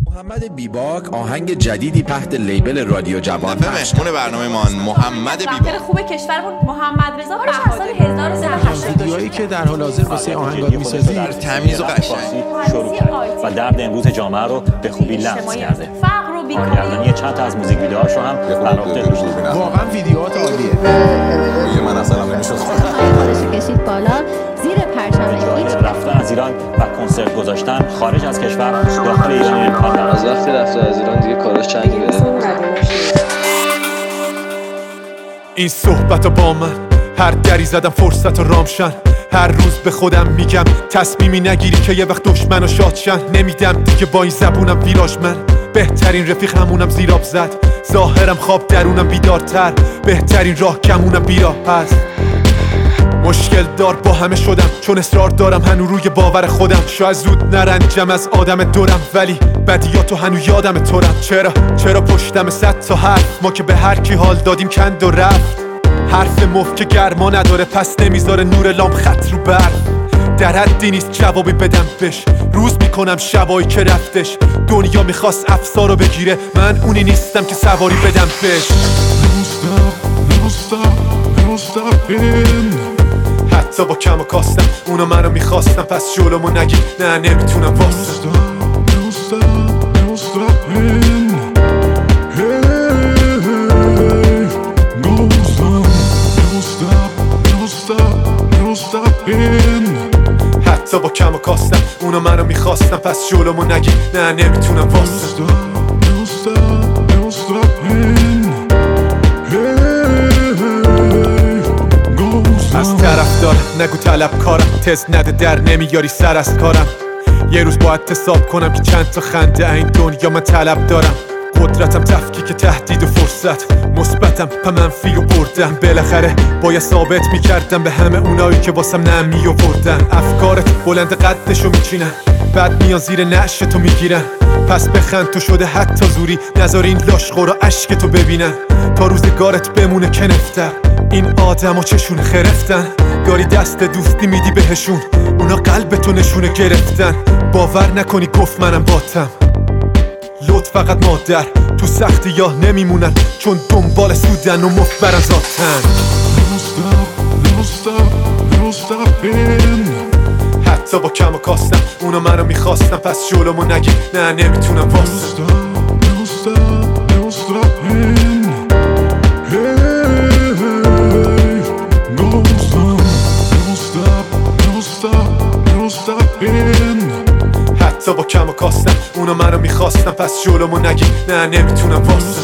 محمد بیباک آهنگ جدیدی تحت لیبل رادیو جوان مهمون برنامه‌مان محمد بیباک خوب کشورمون محمد رضا بهادری 1380 ویدیوهایی که در حال حاضر واسه آهنگات می‌سازی در تمیز و قشنگ شروع کرد و درد امروز جامعه رو به خوبی لمس کرده. فقر و بیکاری چند تا از موزیک ویدیوهاش رو هم برآورده داشت. واقعا ویدیوهات عالیه. من اصلا نمی‌شد خودشو کشید بالا زیر پرچم هیچ رفتن از ایران و کنسرت گذاشتن خارج از کشور داخل ایران امکان نداره. از وقتی رفته از ایران دیگه کارش چنگ بده. این صحبتو با من هر دری زدم فرصت و رامشن، هر روز به خودم میگم تصمیمی نگیری که یه وقت دشمن و شادشن. نمیدم دیگه با این زبونم ویراج من، بهترین رفیق همونم زیراب زد. ظاهرم خواب درونم بیدارتر، بهترین راه کمونم بیراه هست. مشکل دار با همه شدم چون اصرار دارم هنو روی باور خودم. شاید زود نرنجم از آدم دورم ولی بدیاتو هنو یادم تورم. چرا پشتم 100 تا حرف ما که به هر کی حال دادیم کند و رفت. حرف مفت که گرما نداره پس نمیذاره نور لام خط رو برف. در حدی نیست جوابی بدم بهش، روز میکنم شبایی که رفتش. دنیا میخواست افسارو بگیره، من اونی نیستم که سواری بدم بهش. حتی با کم و کاستم اونا منو میخواستم پس جلومو نگی نه نمیتونم واسه. حتی با کم و کاستم اونا منو میخواستم پس جلومو نگی نه نمیتونم واسه. از طرفدار نگو طلبکارم، تز نده در نمیاری سر از کارم. یه روز باید حساب کنم که چند تا خنده این دنیا من طلب دارم. قدرتم تفکیک تهدید و فرصت، مثبتم و منفی رو بردم. بالاخره باید ثابت میکردم به همه اونایی که واسم نمی آوردن. افکارت بلند قدشو میچینن بعد میان زیر نعشتو میگیرن. پس بخند تو شده حتی زوری نذار این لاشخورا عشقتو ببینن. تا روزگارت بمونه کنفتر این آدمو چشون خرفتن. گاری دست دوستی میدی بهشون اونا قلبتو نشونه گرفتن. باور نکنی گفت منم باتم لطف فقط مادر تو سختی یا نمیمونن چون دنبال سودن و مفت برن ذاتن. حتی با کم و کاستم اونا منو میخواستم پس جلومو نگی نه نمیتونم واسه. حتی با کم و کاستم اونا منو میخواستم پس جلومو نگی نه نمیتونم واسه.